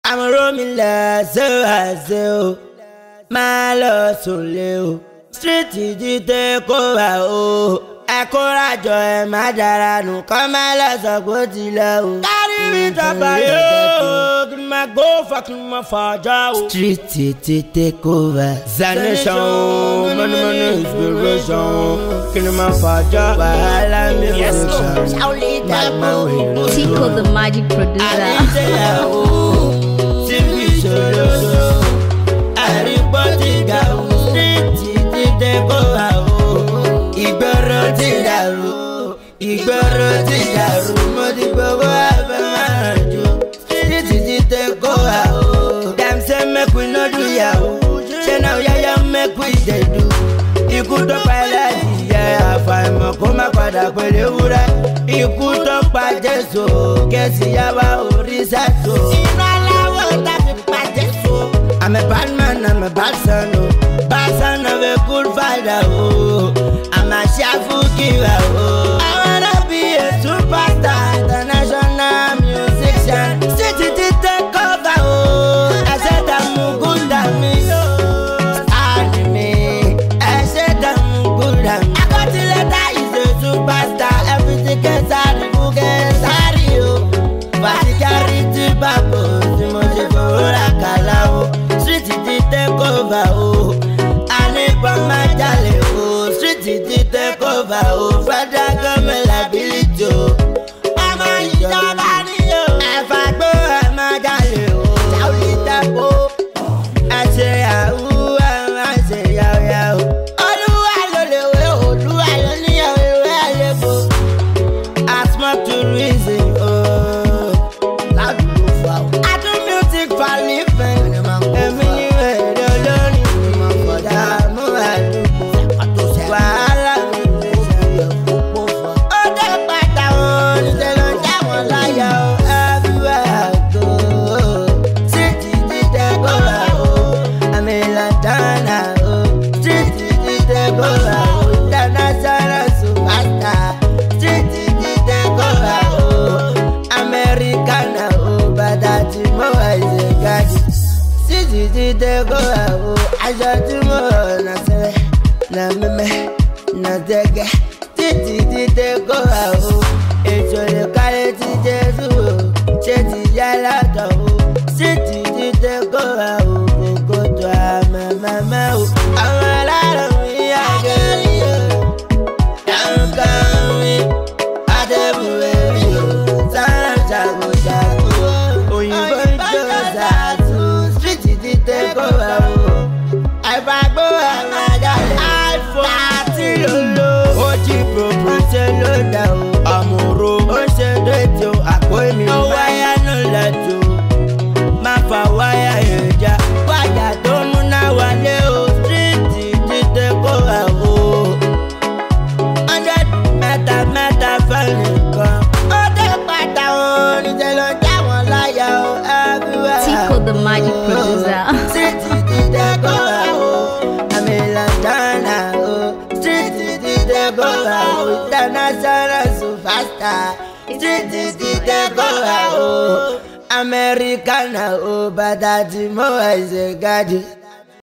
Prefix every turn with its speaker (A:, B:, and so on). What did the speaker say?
A: I'm roaming less, so my love so low. Street ti take over, oh. Ẹ kóra jọ ẹ má dára nù kọ́ má lọ sọ pé ó ti lọ o. Kárí mi tọ́pọ̀ yóò kí n máa gbó fà kí n máa fàájà o. Street ti take over. Zanation o, money inspiration. Kí ni máa fàájà? Wàhálà mi ò sàn. Màmá wèrè.
B: Tico the magic producer.
A: Àdìsẹ́yàwó tí fi ṣòro so. Àrígbọ́ ti ga o. Street ti take over o. Ìgboro ti dàrú, mo ti gbogbo abẹ́ máa jò. Títí ti take over o. Dem say make we no do yahoo. Ṣé náà yáyá make we dey do. Ikú tó pa ẹlẹ́dìyẹ àfàìmọ̀ kó má padà pèlè wúrẹ́. Ikú tó pa Jésù kẹ́sì yáwá orí sẹ́tò. Iná aláwọ̀ tàbí pa Jésù. I'm a bad man, I'm a bad son, oh. Bad son of a good father, oh. I'm a shuffle giver, oh. I wanna be a superstar, international musician. City to take over, oh. I said I'm good at me, oh. Anime, I said I'm good at me. I got to let that is a superstar. Everything gets out of the gets out of you. But you carry to Babo, the most of Street ti take over, oh. Anipa Majale, oh. Street ti take over, oh. Federal government liability, oh. Ọmọ ìjọba ni o. Ẹ̀fà gbó ẹ̀ Majale, oh. Sáwùlì tẹ́kọ̀. Ẹ ṣe yahoo, ẹ ṣe yahoo. Olúwa ló lè wé, Olúwa ló níyàwó ìwé àlébò. I smoke to reason, oh. Ládùúgbò fà ó. I do music for living. Èmi ni wèrè olórin ìdààmú àdúgbò. Wàhálà mi lè ṣe òpó fọ. Ó dé pátá wọn níṣẹ́ ló ń já wọn láyà o. Everywhere I go, street ti take over o. Àmì Lantana o. Street ti take over o. International superstar. Street ti take over o. Americana o. Bàtà tí mo wà ṣe gáàjì. Títí ti take over o. Aṣọ tí mo rọ̀ nà sẹ́lẹ̀ nà mímẹ́ nà tẹ́gẹ́. Títí ti take over o. Ètò ìkàlẹ̀ ti Jésù o. Ṣé ti yá látọ̀ o? Títí ti take over o. Kòkó tó àmàmàmà o. Àwọn aláàrọ̀ mi àgẹ̀rì o. Dáhùn kan mi. Adébúwé mi o. Sára ṣàgùṣàgù o. Òyìnbó ń jó ṣàtú. Street ti take over o. Àìfàgbọ́ àwọn àjálẹ̀. iPhone àti lòlò. Ó jí pòpò ṣe ló dà o. Àmúrò ó ṣe déjò. Àpò èmi ó wáyà náà lẹ́jọ́. Má fa wáyà èròjà. Wáyà tó múná wálé o. Street ti take over o. 100 mẹ́ta fẹ́ nìkan. Ó dé pátá wọn níṣẹ́ ló ń já wọn láyà o. Everywhere.
B: Tico the magic producer.
A: Street ti take over o. Àmì Lantana o. Street ti take over o. International superstar. Street ti take over o. Americana o. Bàtà tí mo wà ṣe gáàjì.